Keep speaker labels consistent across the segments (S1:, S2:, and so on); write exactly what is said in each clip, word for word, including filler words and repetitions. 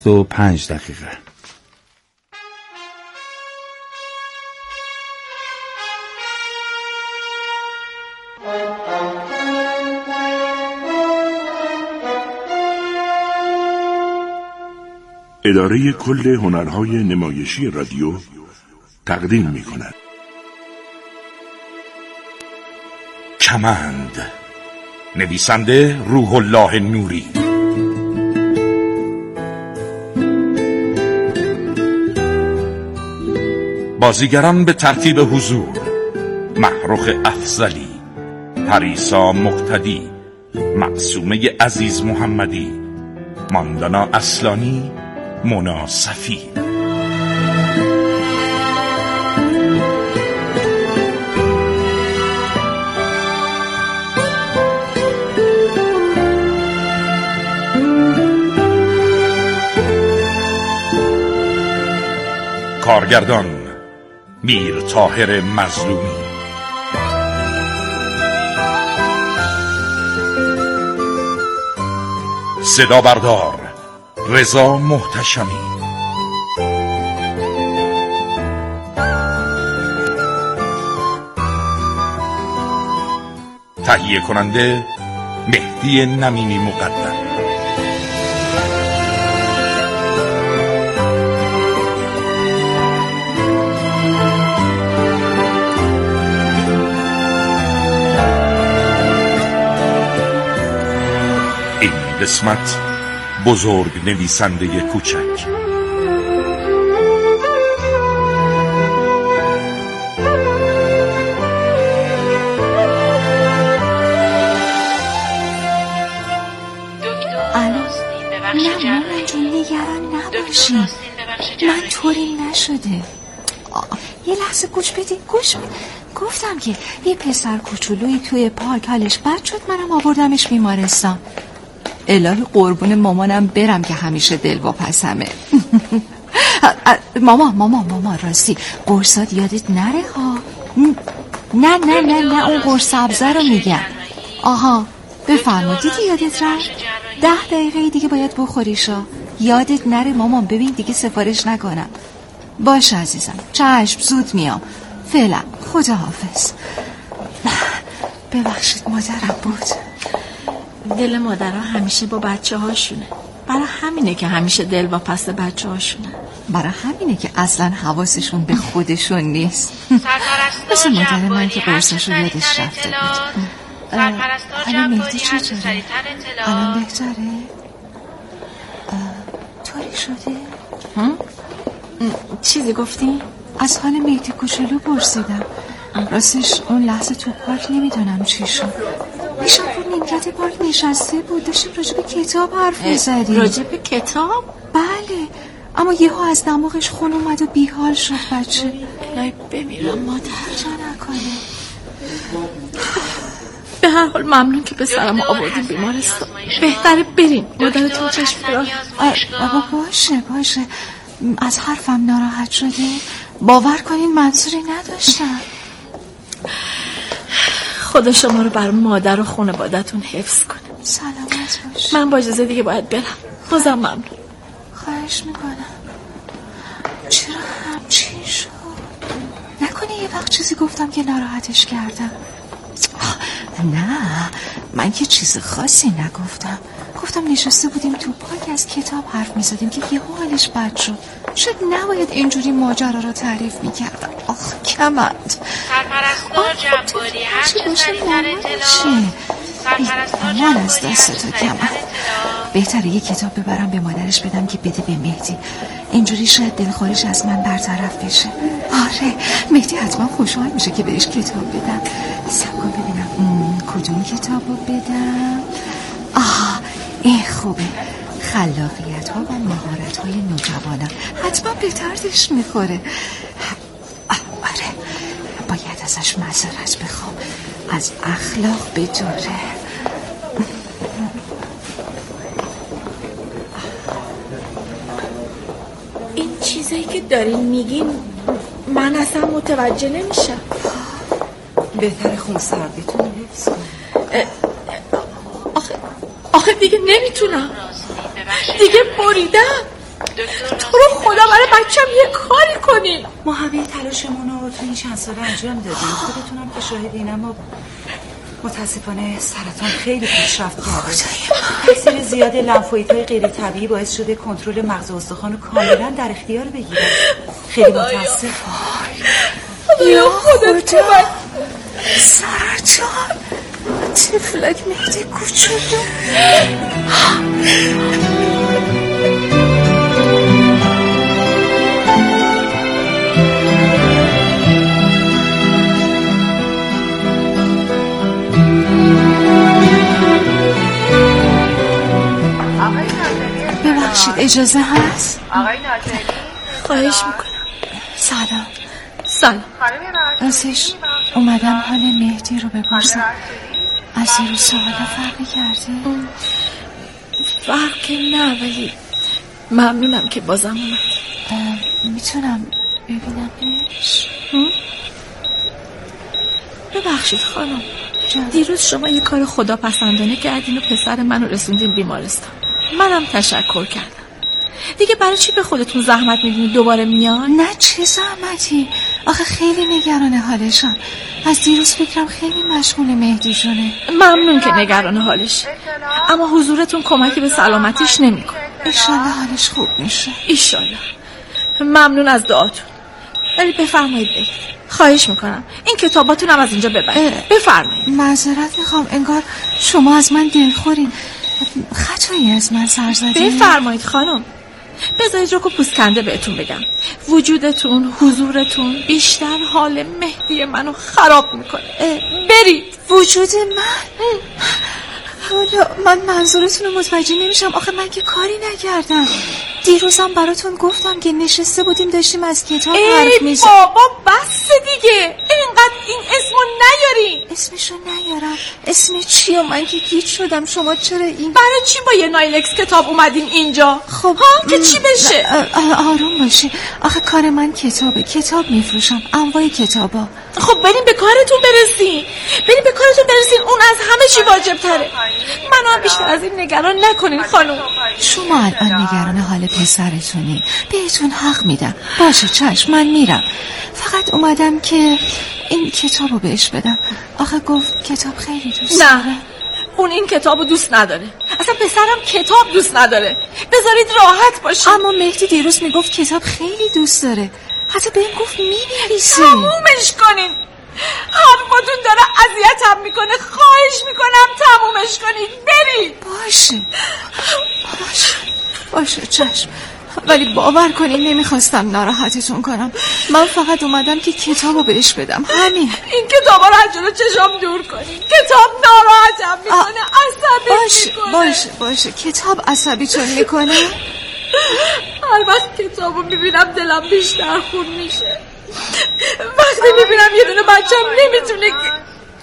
S1: و پنج دقیقه.
S2: اداره کل هنرهای نمایشی رادیو تقدیم می کند
S3: کمند، نویسنده روح الله نوری، بازیگران به ترتیب حضور: محروخ افضلی، پریسا مقتدی، معصومه عزیز محمدی، ماندانا اصلانی، مونا صفی. کارگردان میر طاهر مظلومی، صدا بردار رضا محتشمی، تهیه کننده مهدی نمیمی مقدم. این قسمت بزرگ نویسنده کوچک.
S4: الو، نه مامان جون نگران نباشی، من طوری نشده. یه لحظه گوش بدین، گوش بدین. گفتم که یه پسر کوچولویی توی پارک حالش بد شد، منم آوردمش بیمارستان. الهی قربون مامانم برم که همیشه دلواپسمه. ماما ماما ماما راستی قرصات یادت نره ها. نه نه نه نه اون قرص سبزه رو میگم. آها بفرما، دیگه یادت رفت؟ ده دقیقه دیگه باید بخوریشا. یادت نره مامان، ببین دیگه سفارش نکنم. باشه عزیزم، چشم، زود میام. فعلا خداحافظ. ببخشید مادرم بود.
S5: دل مادرها همیشه با بچه هاشونه، برای همینه که همیشه دل با پس بچه هاشونه،
S4: برای همینه که اصلا حواسشون به خودشون نیست. مثل مادر من که قرصاشو یادش رفته بود. حالا مهدی چطوره؟ الان بهتره؟ طوری شده؟
S5: چیزی گفتی؟
S4: از حال مهدی کوچولو پرسیدم. راستش اون لحظه تو پارک نمیدونم چی شد. میشم رو نیمکت پارک نشسته بود، داشتیم راجع به کتاب حرف میزدیم.
S5: راجع به کتاب؟
S4: بله، اما یهو از دماغش خون اومد و بیحال شد بچه.
S5: الهی بمیرم مادر.
S4: جا نکنه.
S5: به هر حال ممنون که پسرم آوردیم بیمارستان. بهتره بریم، مادرتون چشم برای.
S4: بابا باشه باشه، از حرفم ناراحت شده؟ باور کنین منظوری نداشتم.
S5: خدا شما رو بر مادر و خانواده‌تون حفظ کنه.
S4: سلامت باش.
S5: من با اجازه دیگه باید برم. بازم ممنون.
S4: خواهش میکنم. چرا همچین شد؟ نکنه یه وقت چیزی گفتم که ناراحتش کردم؟ نه، من که چیز خاصی نگفتم. گفتم نشسته بودیم تو پارک از کتاب حرف میزدیم که یه حالش بد شد. شاید نباید اینجوری ماجرا رو تعریف میکردم. آخ کمند.
S6: سرپرستار جباری هرچه سریعتر اطلاع.
S4: من از دست تو کمند. بهتره یه کتاب ببرم به مادرش بدم که بده به مهدی. اینجوری شاید دلخوریش از من برطرف بشه. آره مهدی حتما خوشحال میشه که بهش کتاب بدم. سب کن ببینم کدوم کتابو بدم. آه این خوبه، خلاقیت ها و مهارت های نوجوانان. حتما به دردش میخوره. آره باید ازش معذرت بخوام، از اخلاق بدوره.
S5: این چیزایی که دارین میگین من اصلا متوجه نمیشم.
S4: بهتره خون سردیتون حفظ کنه.
S5: آخه آخه دیگه نمیتونم، دیگه بریدم. بچم یه کاری کنین.
S1: ما همه تلاشمون رو تو این چند ساله انجام دادیم. خودتونم که شاهدین، اما متاسفانه سرطان خیلی پیشرفت کرده. تاثیر زیاد لنفوئیدهای غیر طبیعی باعث شده کنترل مغز و استخوان کاملا در اختیار بگیره. خیلی متاسفم.
S5: یا خودت کمک.
S4: سرطان طفلک مهدی کوچولو. ببخشید اجازه هست؟
S6: آقای ناصری
S5: خواهش میکنم.
S4: سلام.
S5: سلام.
S4: راستش اومدم حال مهدی رو بپرسم. از دیروز سوالا فرقی کرده؟
S5: فرق که نه، ولی ممنونم که بازم اومد.
S4: میتونم ببینمش؟
S5: ببخشید خانم، دیروز شما یه کار خداپسندانه کردین و پسر منو رسوندین بیمارستان. منم تشکر کردم. دیگه برای چی به خودتون زحمت میدین دوباره میان؟
S4: نه چه زحمتی، آخه خیلی نگران حالشم. از دیروز فکرم خیلی مشغول مهدی جونه.
S5: ممنون که نگران حالش، اما حضورتون کمکی به سلامتیش نمیکنه.
S4: ایشالله حالش خوب میشه.
S5: ایشالله. ممنون از دعاتون. ولی بفرمایید بگید. خواهش میکنم این کتاباتونم از اینجا ببرید. بفرمایید.
S4: معذرت میخوام، انگار شما از من دلخورین. خطایی از من سر زده.
S5: بفرمایید خانم. بذارید روکو پوسکنده بهتون بگم، وجودتون، حضورتون بیشتر حال مهدی منو خراب میکنه. برید.
S4: وجود من؟ حالا من منظورتون رو متوجه نمیشم. آخه من که کاری نکردم. دیروزم براتون گفتم که نشسته بودیم داشتیم از کتاب حرف میزدیم.
S5: ای بابا بس دیگه، اینقدر این اسمو نیارین.
S4: اسمشو نیارم؟ اسم چی؟ و من که گیج شدم. شما چرا این
S5: برای چی با یه نایلکس کتاب اومدین اینجا؟
S4: خب
S5: ها که چی بشه؟
S4: آروم باشی. آخه کار من کتابه، کتاب میفروشم، انواع کتابا.
S5: خب بریم به کارتون برسین، بریم به کارتون برسین، اون از همه چی واجب تره. منو هم بیشتر از این نگران نکنین خانم.
S4: شما الان نگران حال پسرتونی، بهتون حق میدم. باشه چشم، من میرم. فقط اومدم که این کتابو بهش بدم. آخه گفت کتاب خیلی دوست
S5: نه
S4: داره.
S5: اون این کتابو دوست نداره، اصلا پسرم کتاب دوست نداره. بذارید راحت باشه.
S4: اما مهدی دیروز میگفت کتاب خیلی دوست داره، حتی بهم گفت مینویسه.
S5: تمومش کنین، حرفتون داره اذیتم میکنه. خواهش میکنم تمومش کنین. برید.
S4: باشه باشه باشه چشم، ولی باور کنین نمیخواستم ناراحتتون کنم. من فقط اومدم که کتابو بهش بدم، همین.
S5: این کتابا رو از جلو چشام دور کنین. کتاب ناراحتم میکنه، عصبی
S4: باشه
S5: میکنه.
S4: باشه باشه کتاب عصبیتون میکنه؟
S5: هر وقت کتابو میبینم دلم بیشتر خون میشه. وقتی میبینم یه دونه بچم نمیتونه که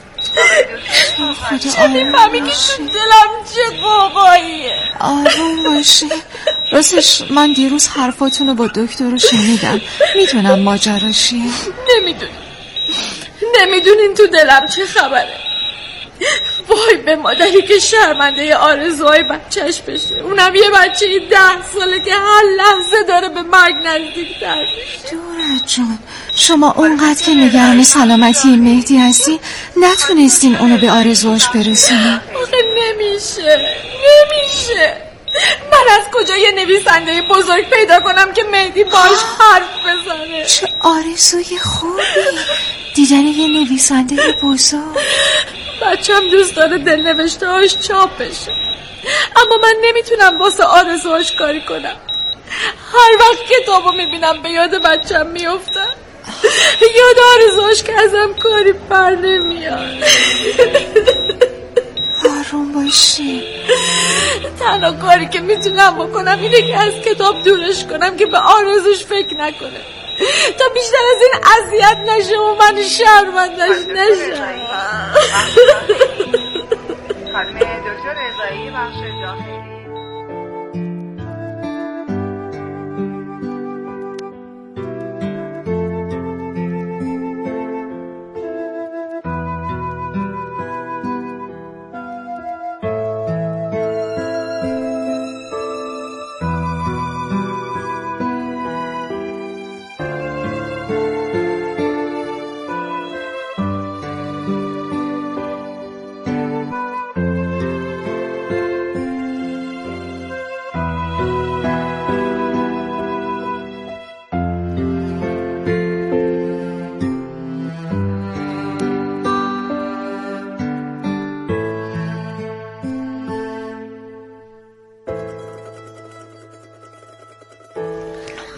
S5: چه میفهمی که تو دلم چه قوقاییه.
S4: آروم باشی. راستش من دیروز حرفاتونو با دکتر رو شنیدم. میدونم ماجرا چیه.
S5: نمیدونی نمیدونین تو دلم چه خبره. وای به مادری که شرمنده آرزوهای بچهش بشه، اونم یه بچه ده ساله که هر لحظه داره به مرگ نزدیک‌تر میشه.
S4: دورت جان، شما اونقدر که نگران سلامتی مهدی هستی نتونستین اونو به آرزوهاش برسونین.
S5: آخه نمیشه نمیشه. من از کجا یه نویسنده بزرگ پیدا کنم که مهدی باش حرف بزنه؟
S4: چه آرزوی خوبی دیدن یه نویسنده بزرگ.
S5: بچم دوست داره دل نوشته‌هاش چاپ بشه، اما من نمیتونم واسه آرزوهاش کاری کنم. هر وقت کتابو میبینم به یاد بچم میافتم، یاد آرزوهاش که ازم کاری بر نمیاد.
S4: آروم باشی.
S5: تنها کاری که میتونم بکنم اینه که از کتاب دورش کنم که به آرزوش فکر نکنه، تا بیشتر از این اذیت نشه و من شرمندش نشم.
S6: خانم دکتر رضایی بخش داخلی.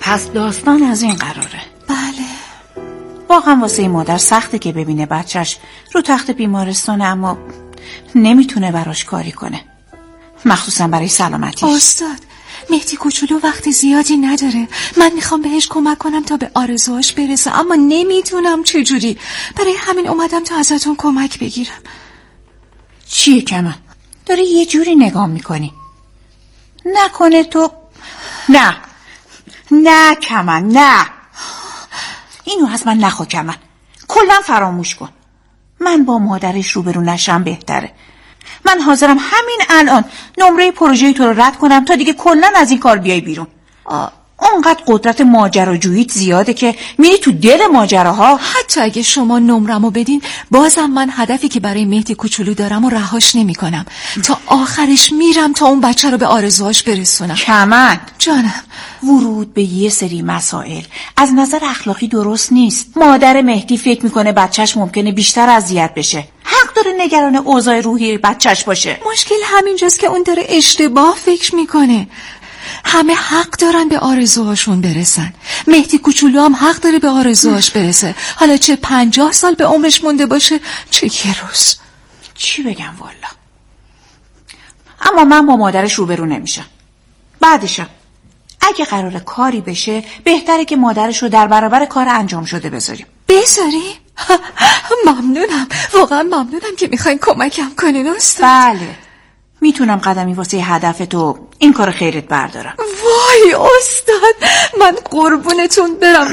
S7: پس داستان از این قراره.
S4: بله.
S7: واقعا واسه مادر سخته که ببینه بچهش رو تخت بیمارستانه اما نمیتونه براش کاری کنه، مخصوصا برای سلامتیش.
S4: استاد، مهدی کوچولو وقت زیادی نداره. من میخوام بهش کمک کنم تا به آرزوهاش برسه، اما نمیتونم چجوری. برای همین اومدم تا ازتون کمک بگیرم.
S7: چیه کمن؟ داری یه جوری نگاه میکنی. نکنه تو نه نه کمن نه، اینو از من نخوا کمن، کلا فراموش کن. من با مادرش روبرو نشم بهتره. من حاضرم همین الان نمره پروژه تو رو رد کنم تا دیگه کلا از این کار بیای بیرون. اونقدر قدرت ماجراجوییت زیاده که میری تو دل ماجراها.
S4: حتی اگه شما نمرمو بدین بازم من هدفی که برای مهدی کوچولو دارم و رهاش نمی کنم. تا آخرش میرم تا اون بچه رو به آرزوهاش برسونم.
S7: کمن
S4: جانم،
S7: ورود به یه سری مسائل از نظر اخلاقی درست نیست. مادر مهدی فکر میکنه بچهش ممکنه بیشتر اذیت بشه، حق داره نگران اوضاع روحی بچهش باشه.
S4: مشکل همینجاست که اون داره اشتباه فکر میکنه. همه حق دارن به آرزوهاشون برسن. مهدی کوچولو هم حق داره به آرزوهاش برسه، حالا چه پنجاه سال به عمرش مونده باشه چه یه روز.
S7: چی بگم والا. اما من با مادرش روبرو نمیشم. بعدشم اگه قرار کاری بشه بهتره که مادرش رو در برابر کار انجام شده بذاریم.
S4: بذاری؟ ممنونم، واقعا ممنونم که میخواین کمکم کنین استاد.
S7: بله، میتونم قدمی واسه هدف تو این کار خیرت بردارم.
S4: وای استاد، من قربونتون برم.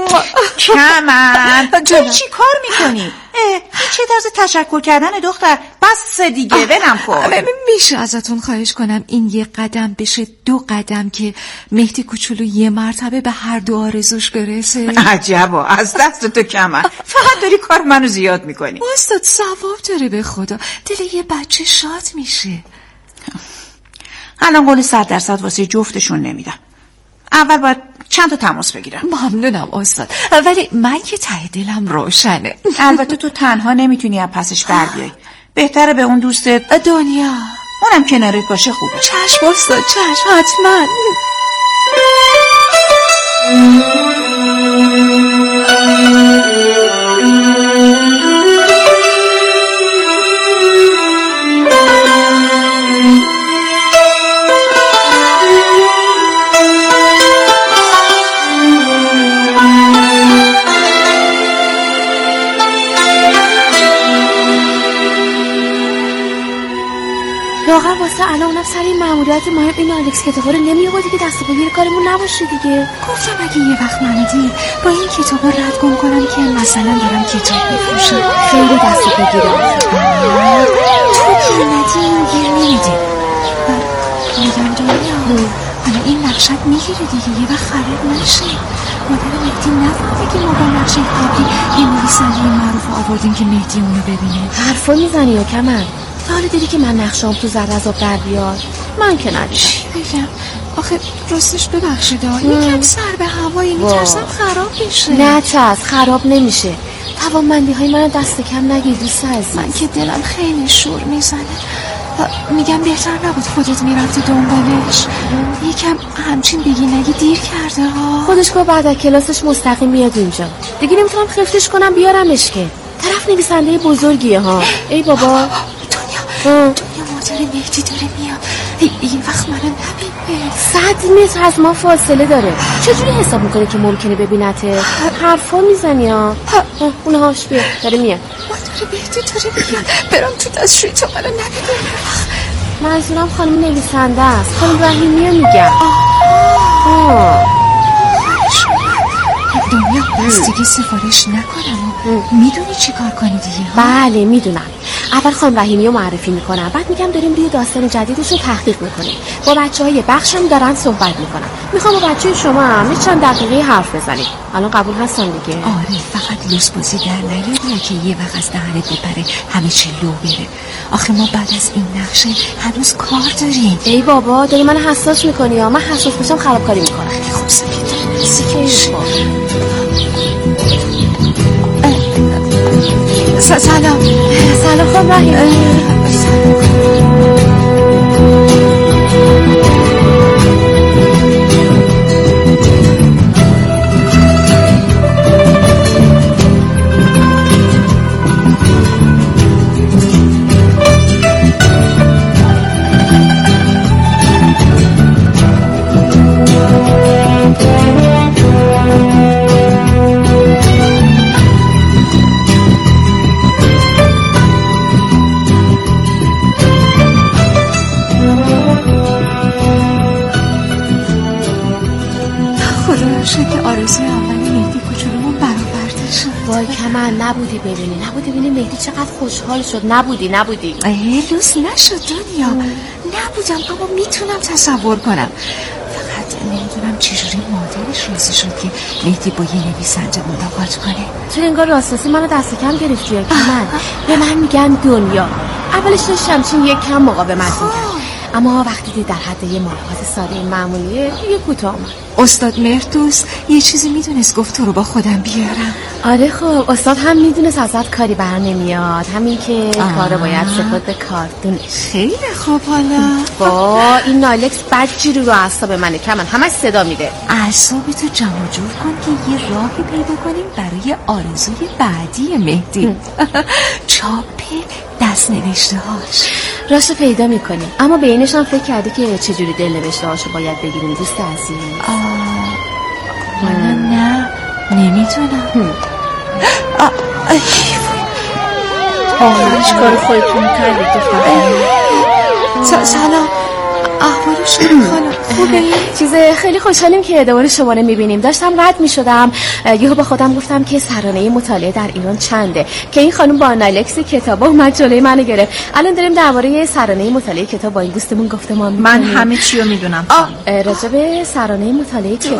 S7: کمن تو چی کار میکنی؟ این چه طرز تشکر کردن دختر؟ بس دیگه ولم کن.
S4: میشه ازتون خواهش کنم این یه قدم بشه دو قدم که مهدی کوچولو یه مرتبه به هر دو آرزوش برسه؟
S7: عجبا، از دست تو کمن، فقط داری کار منو زیاد میکنی.
S4: استاد ثواب داره به خدا، دل یه بچه شاد میشه.
S7: الان قول صد درصد واسه جفتشون نمیدم. اول باید چند تا تماس بگیرم.
S4: ممنونم استاد، ولی من که ته دلم روشنه.
S7: البته تو تنها نمیتونی از پسش بر بیای، بهتره به اون دوستت
S4: دنیا
S7: اونم کنارت باشه خوبه.
S4: چشم استاد، چشم حتما.
S8: واقعا واسه الان اونم سر این ماموریت مهم این آلکس کتابا رو نمی‌آوردی که دست و پای کارمون نباشه دیگه.
S4: گفتم اگه یه وقت منو دید با این کتابا رد گم کنم که مثلا دارم کتاب می‌فروشم.
S8: خیلی دست و پا گیرم.
S4: تو که ندی این گیر نمیدی. میگم دنیا حالا این نقشت میگیره دیگه، یه وقت خراب نشه. مادر مهدی نفهمه که ما با نقشه قبلی یه نویسنده معروف آوردیم که مهدی اونو ببینه.
S8: حرفا میزنی یا کمن؟ حالا دیدی که من نقشام تو زر از آب در بیاد؟ من که ندیدم.
S4: چی بگم؟ آخه راستش ببخشید یکم سر به هوایی، میترسم خراب بشه.
S8: نه ترس، خراب نمیشه. توانمندی های من دست کم نگیر دوست عزیز.
S4: من که دلم خیلی شور میزنه. میگم بهتر نبود خودت میرفتی دنبالش. یکم همچین بگی نگی دیر کرده ها.
S8: خودش با بعد از کلاسش مستقیم میاد اینجا. دیگه نمیتونم خفتش کنم بیارمش که. طرف نویسنده بزرگیه ها. ای بابا
S4: دنیا دنیا مادر مهدی داره میاد. این وقت منو نبینه.
S8: صد متر از ما فاصله داره. چجوری حساب میکنه که ممکنه ببینته؟ حرفا میزنی ها. اونه هاش بیا داره میاد.
S4: مادر مهدی داره میاد. برم تو دستشوی تا منو نبینه.
S8: منظورم خانم نویسنده است. خانم رحیمیه میگم.
S4: دنیا بس دیگه سفارش نکنم. میدونی چی کار کنی دیگه؟
S8: بله میدونم. اول خانم رحیمی رو معرفی میکنم، بعد میگم داریم روی داستان جدیدش رو تحقیق میکنیم. با بچه های بخشم دارن صحبت میکنم. میخوام با بچه شما هم چند دقیقه حرف بزنیم. الان قبول هستن دیگه؟
S4: آره، فقط لوس بازی در نیاری که یه وقت از دهنت بپره همه چی لو بره. آخه ما بعد از این نقشه هنوز کار داریم.
S8: ای بابا داری من حساس میکنی یا من حساس بشم خرابکاری میکنم.
S4: خیلی خوب سکت سلام
S8: سلام خانم رحیمی.
S4: خدا رو شکر که آرزوی اولی مهدی کوچولومون برآورده شد.
S8: وای کمن نبودی ببینی، نبودی ببینی مهدی چقدر خوشحال شد. نبودی نبودی
S4: ای لوس نشد دنیا. نبودم اما میتونم تصور کنم. فقط نمیدونم چجوری مادرش راضی شد که مهدی با یه نویسنده ملاقات کنه.
S8: تو انگار راستاسی منو دست کم گرفتی یا کمن. به من میگن دنیا. اولش داشتم چین یک کم مقاومت میکرد، اما وقتی دید در حد یه ملاقات ساده معمولیه یه کوتاه آمد.
S4: استاد مردوس یه چیزی میدونست گفت تو رو با خودم بیارم.
S8: آره خب استاد هم میدونست ازت کاری بر نمیاد، همین که کارو باید سپرد به کارتونش.
S4: خیلی خوب. حالا
S8: با این نایلکس بدجوری رو اعصاب منه کمن، همش صدا میده.
S4: اعصابتو جمع جور کن که یه راهی پیدا کنیم برای آرزوی بعدی مهدی. چاپ دست نوشته هاش
S8: راستو پیدا میکنیم، اما به اینش هم فکر کردی که چجوری دل نوشته هاشو باید بگیریم دوست عزیز؟
S4: حالا نه نمیتونم.
S5: آهش کار خودتون کردید دختر.
S4: سلام، احوال شما خانم خوبه؟
S8: چیز خیلی خوشحالیم که دوباره شما رو میبینیم. داشتم رد میشدم یهو با خودم گفتم که سرانه مطالعه در ایران چنده که این خانم با نایلکس کتابا اومد جلوی منو گرفت. الان داریم درباره سرانه مطالعه کتاب با این دوستمون گفتمان
S7: من همه چی رو میدونم.
S8: راجع به سرانه مطالعه کتاب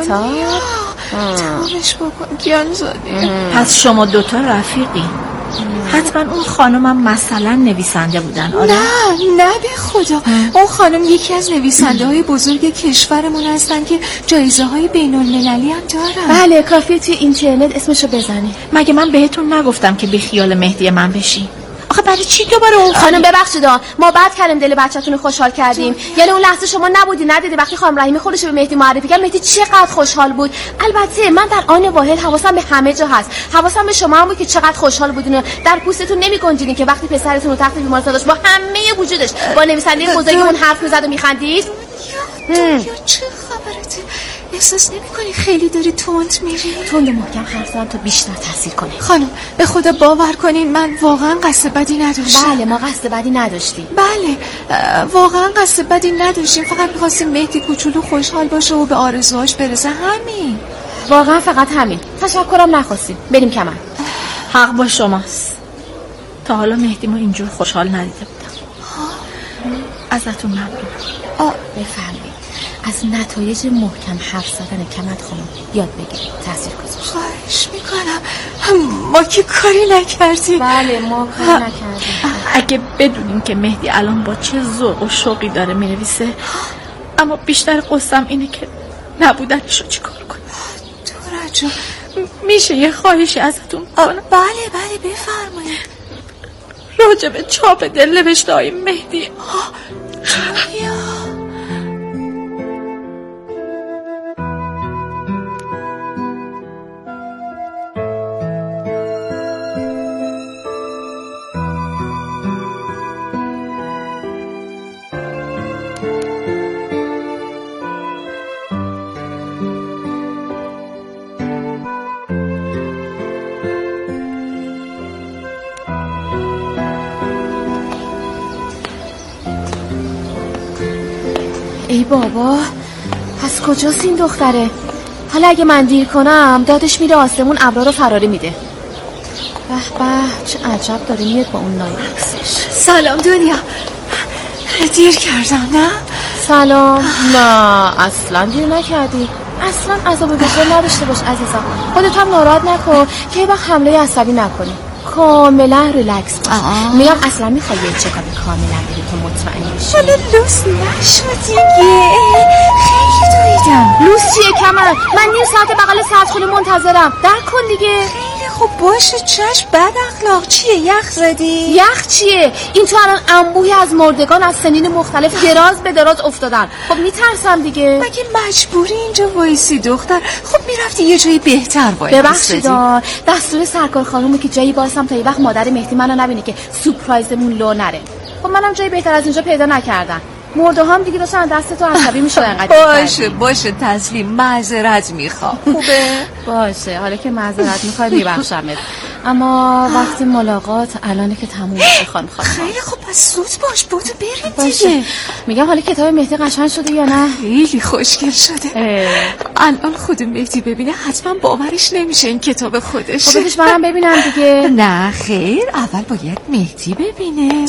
S4: تمامش بکن گیان زاده.
S7: پس شما دوتا رفیقی؟ حتما اون خانمم مثلا نویسنده بودن. آره؟
S4: نه نه به خدا. اون خانم یکی از نویسنده های بزرگ کشورمون هستن که جایزه های بین المللی هم دارن.
S8: بله کافیه توی اینترنت اسمشو بزنی.
S7: مگه من بهتون نگفتم که بی خیال مهدی من بشی؟ آخه برای چی دوباره اون
S8: خانم ببخشید ما بعد کردیم دل بچه‌تون رو خوشحال کردیم. یعنی اون لحظه شما نبودی ندیدی وقتی خانم رحیمی خودش به مهدی معرفی کرد مهدی چقدر خوشحال بود. البته من در آن واحد حواسم به همه جا هست، حواسم به شما هم بود که چقدر خوشحال بودین. در پوستتون نمی‌گنجیدین که وقتی پسرتون رو تخت بیمارستان داشت با همه وجودش با نویسنده بزرگ اون حرف می‌زد و می‌خندید.
S4: چه خبرته؟ احساس نمی‌کنی خیلی داری تند میری؟
S8: تند محکم حرف زدم تا بیشتر تاثیر کنه.
S4: خانم به خدا باور کنین من واقعا قصد بدی نداشتم.
S8: بله ما قصد بدی نداشتیم.
S4: بله واقعا قصد بدی نداشتیم، فقط می‌خواستیم مهدی کوچولو خوشحال باشه و به آرزوهاش برسه، همین.
S8: واقعا فقط همین. تشکرم نخواستیم. بریم کمن.
S7: حق با شماست. تا حالا مهدی ما اینجور خوشحال ندیده بودم. ازتون ممنونم.
S8: بفرمایید. از نتایج محکم حرف زدن کمد خانم یاد بگیرید، تاثیر گذاشت.
S4: خواهش میکنم. ما که کاری نکردیم.
S8: بله ما کاری نکردیم.
S7: اگه بدونیم که مهدی الان با چه ذوق و شوقی داره مینویسه، اما بیشتر قصدم اینه که نبودنش رو چیکار کنم.
S4: دورا جان
S7: میشه یه خواهشی ازتون کنم؟
S4: بله بله بفرمایید.
S7: راجع به چاپ دل نوشته های مهدی.
S4: جویا
S8: ای بابا پس کجاست این دختره؟ حالا اگه من دیر کنم دادش میره آسمون ابرا رو فراری میده. به به چه عجب داره میاد با اون نایلکسش.
S4: سلام دنیا، دیر کردم نه؟
S8: سلام. نه اصلا دیر نکردی، اصلا عذاب وجدان نداشته باش عزیزم. خودت هم ناراحت نکن که یه وقت حمله عصبی نکنی، کاملا ریلکس باش. میگم اصلا میخوای یه چکاپ کاملا بری که مطمئن بشی.
S4: حالا لوس نشو دیگه، خیلی دویدم.
S8: لوس چیه کمر؟ من نیم ساعت بغل سردخونه منتظرم، در کن دیگه.
S4: خیلی خب باشه چشم. بد اخلاق چیه؟ یخ زدی؟
S8: یخ چیه؟ این تو الان انبوهی از مردگان از سنین مختلف دراز به دراز افتادن. خب میترسم دیگه.
S4: مگه مجبوری اینجا وایسی دختر؟ خب میرفتی یه جایی بهتر وایسی.
S8: ببخشید دستور سرکار خانومه که جایی وایسم تا یه وقت مادر مهدی منو نبینه که سورپرایزمون لو نره. خب منم جایی بهتر از اینجا پیدا نکردم. مرده هم دیگه داشتن دست تو عصبی میشدن انقدر.
S4: باشه باشه تسلیم، معذرت میخوام. خوبه؟
S8: باشه حالا که معذرت میخوای میبخشمت، اما وقت ملاقات الانه که تموم میشه خانم خانم.
S4: خیلی خوب پس زود باش، بودو بریم
S8: باشه.
S4: دیگه.
S8: میگم حالا کتاب مهدی قشنگ شده یا نه؟
S4: خیلی خوشگل شده. الان خود مهدی ببینه حتما باورش نمیشه این کتاب خودشه.
S8: خب بگیش منم ببینم دیگه.
S4: نه خیر، اول باید مهدی ببینه.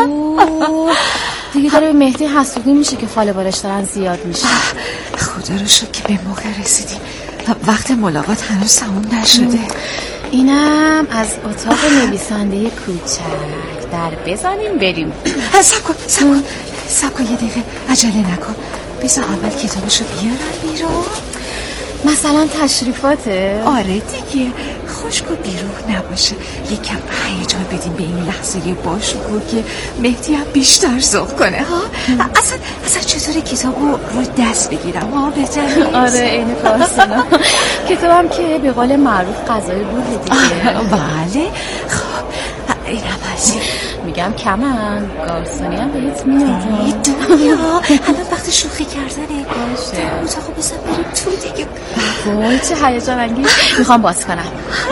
S8: دیگه داره به مهدی حسودی میشه که فال بالش دارن زیاد میشه.
S4: خدا رو شکر که به موقع رسیدیم. وقت ملاقات هنوز تموم نشده.
S8: اینم از اتاق نویسنده کوچک. در بزنیم بریم.
S4: سب کن سب کن سب کن یه دقیقه عجله نکن. بذار اول کتابشو بیارم بیرون.
S8: مثلا تشریفاته؟
S4: آره دیگه، خشک و بیروح نباشه، یکم هیجان بدیم به این لحظه باشکوه که مهدی هم بیشتر ذوق کنه ها. اصلا اصلا چطوری کتابو رو دست بگیرم ها؟ بهتره؟
S8: آره اینه فاصله. کتابم که به قول معروف غذای روحه دیگه.
S4: بله. خب این هم هستی.
S8: میگم کمن گارسونی هم بهت میاد.
S4: دنیا الان وقت شوخی کردنه.
S8: باشه
S4: اتاقو بزن بریم تو دیگه.
S8: وای چه هیجان انگیز. میخوام باز کنم.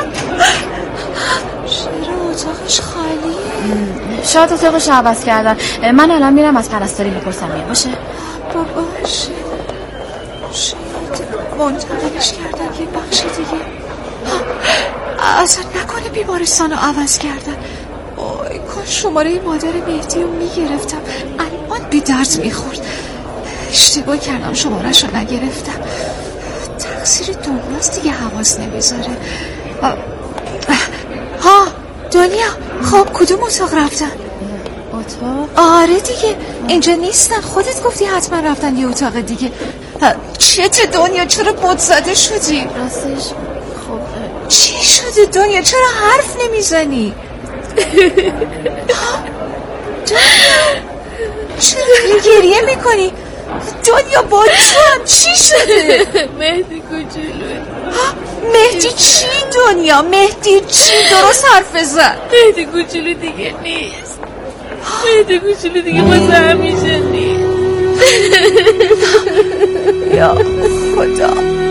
S4: چرا اتاقش خالیه؟
S8: شاید اتاقش عوض کردن. من الان میرم از پرستاری میپرسم میاد. باشه
S4: باباشه شاید منتقلش کردن یه بخش دیگه. اصلا نکنه بیمارستان رو عوض کردن. آی کاش شماره مادر مهدی رو میگرفتم، الان بی درد میخورد. اشتباه کردم شمارش رو نگرفتم. تقصیر دنیاست دیگه، حواس نمیذاره. ها دنیا، خب کدوم اتاق رفتن؟
S8: اتاق؟
S4: آره دیگه اینجا نیستن، خودت گفتی حتما رفتن یه اتاق دیگه. چته دنیا، چرا بت زده شدی؟
S8: راستش خب
S4: چی شده دنیا، چرا حرف نمیزنی؟ دنیا چرا گریه میکنی؟ دنیا با تو هم چی شده؟
S5: مهدی کوچولو.
S4: مهدی چی دنیا؟ مهدی چی؟ درست حرف بزن.
S5: مهدی کوچولو دیگه نیست. مهدی کوچولو دیگه واسه همیشه نیست.
S4: یا خدا.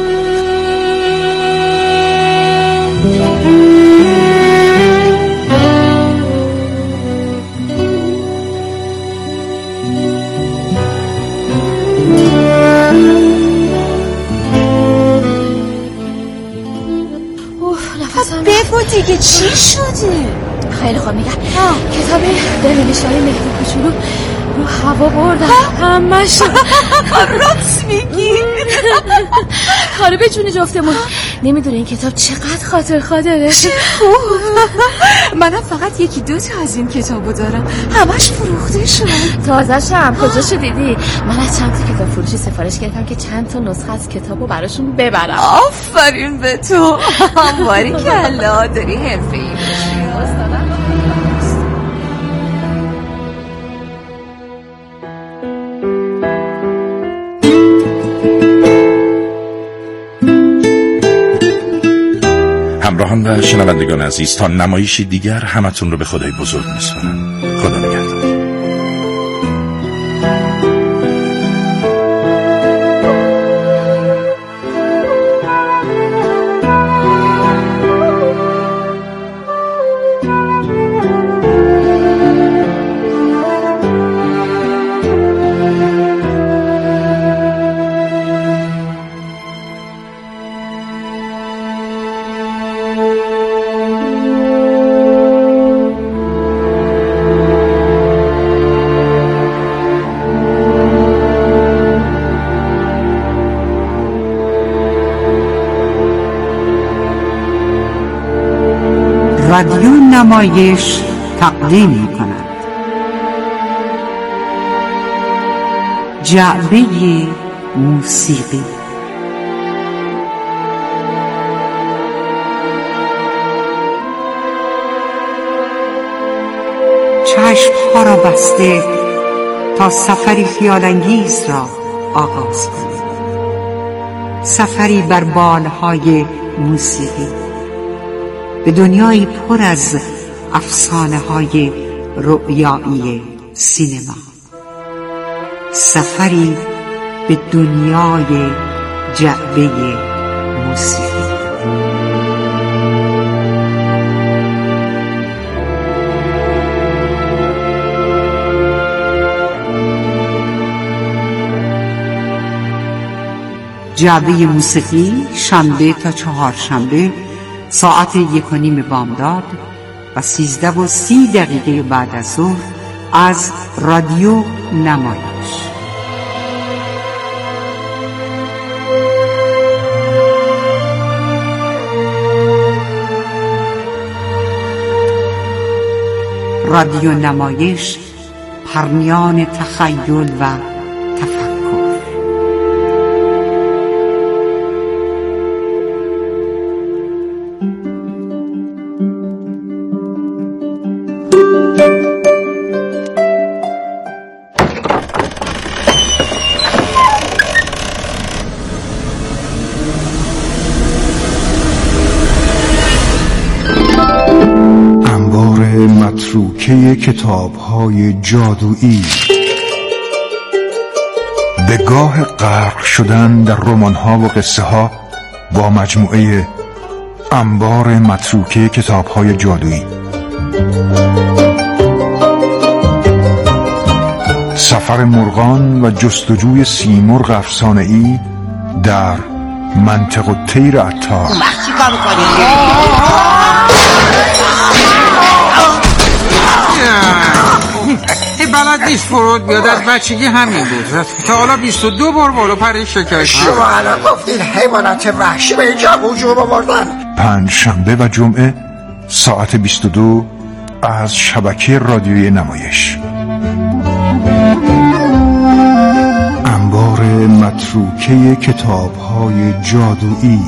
S4: بگو دیگه چی شده؟
S8: خیلی خوب میگم کتاب دلنوشته‌های مهدی کوچولو رو هوا بردن همش.
S4: راست میگی؟
S8: خاله به جون جفتمون. نمیدونه این کتاب چقدر خاطر خاطره.
S4: منم فقط یکی دو تا از این کتابو دارم، همش فروخته شد.
S8: تازه شم کجاشو دیدی؟ من از چند تا کتاب فروشی سفارش گرفتم که چند تا نسخه از کتابو براشون ببرم.
S4: آفرین به تو. باریکلا، داری حرفه‌ای میشی.
S3: همراهان و شنوندگان عزیز، تا نمایشی دیگر همتون رو به خدای بزرگ میسپارم. خدا نگهدار.
S7: رادیو نمایش تقدیم می کند جعبه موسیقی. چشم‌ها را بسته تا سفری خیال‌انگیز را آغاز کنید، سفری بر بالهای موسیقی به دنیایی پر از افسانه های رؤیایی سینما، سفری به دنیای جعبه موسیقی. جعبه موسیقی شنبه تا چهارشنبه ساعت یک و نیم بامداد و سیزده و سی دقیقه بعد از ظهر از رادیو نمایش. رادیو نمایش، پرنیان تخیل و تفکر.
S9: متروکه کتاب‌های جادویی، به گاه غرق شدن در رمان‌ها و قصه‌ها با مجموعه انبار متروکه کتاب‌های جادویی. سفر مرغان و جستجوی سیمرغ افسانه‌ای در منطقه الطیر عطار.
S7: وقتی کار می‌کنی؟
S10: بلد نیست فرود بیاد، از بچگی همین بود. تا حالا بیست و دو بار بالا پری شکست.
S11: شما الان گفتین حیوانات وحشی به اینجا وجود آوردن.
S9: پنج شنبه و جمعه ساعت بیست و دو از شبکه رادیویی نمایش. انبار متروکه کتاب‌های جادویی.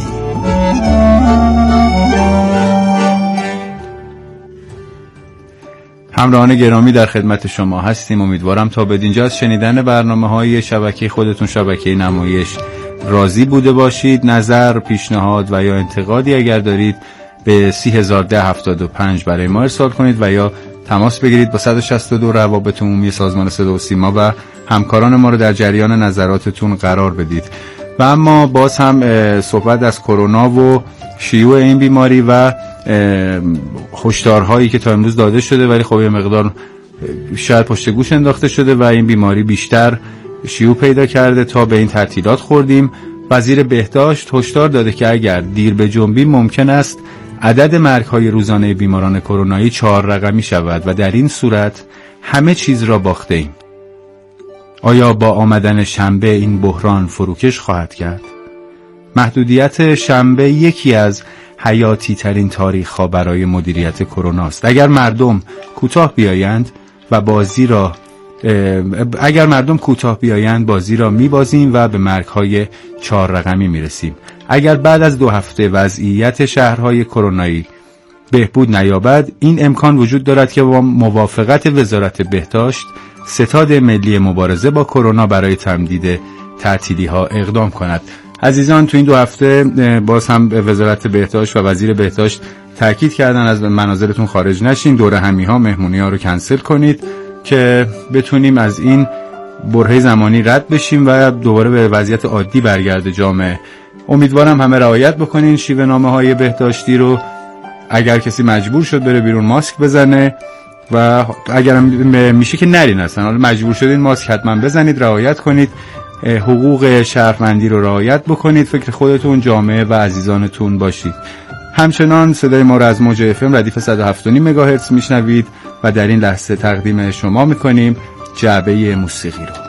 S12: همراهان گرامی، در خدمت شما هستیم. امیدوارم تا بدینجا از شنیدن برنامه‌های شبکه خودتون، شبکه نمایش، راضی بوده باشید. نظر، پیشنهاد و یا انتقادی اگر دارید به سی هزار ده هفتاد و پنج برای ما ارسال کنید و یا تماس بگیرید با صد و شصت و دو روابط عمومی سازمان صدا و سیما و همکاران ما رو در جریان نظراتتون قرار بدید. و اما باز هم صحبت از کرونا و شیوع این بیماری و هشدارهایی که تا امروز داده شده، ولی خب یه مقدار شاید پشت گوش انداخته شده و این بیماری بیشتر شیوع پیدا کرده تا به این تعطیلات خوردیم. وزیر بهداشت هشدار داده که اگر دیر بجنبیم ممکن است عدد مرگ‌های روزانه بیماران کرونایی چهار رقمی شود و در این صورت همه چیز را باخته ایم. آیا با آمدن شنبه این بحران فروکش خواهد کرد؟ محدودیت شنبه یکی از حیاتی ترین تاریخ ها برای مدیریت کرونا است. اگر مردم کوتاه بیایند و بازی را اگر مردم کوتاه بیایند بازی را میبازیم و به مرگ های چهار رقمی میرسیم. اگر بعد از دو هفته وضعیت شهرهای کرونایی بهبود نیابد، این امکان وجود دارد که با موافقت وزارت بهداشت ستاد ملی مبارزه با کرونا برای تمدید تعطیلی ها اقدام کند. عزیزان، تو این دو هفته باز هم وزارت بهداشت و وزیر بهداشت تاکید کردن از منازلتون خارج نشین، دوره همی ها، مهمونی ها رو کنسل کنید که بتونیم از این برهه زمانی رد بشیم و دوباره به وضعیت عادی برگرده جامعه. امیدوارم همه رعایت بکنین شیوه نامه های بهداشتی رو. اگر کسی مجبور شد بره بیرون ماسک بزنه و اگر میشه که نرین اصلا، حالا مجبور شدین ماسک حتما بزنید، رعایت کنید، حقوق شهروندی رو رعایت بکنید، فکر خودتون، جامعه و عزیزانتون باشید. همچنان صدای ما رو از موج اف ام ردیف صد و هفت و نیم مگاهرتز میشنوید و در این لحظه تقدیم شما میکنیم جعبه موسیقی رو.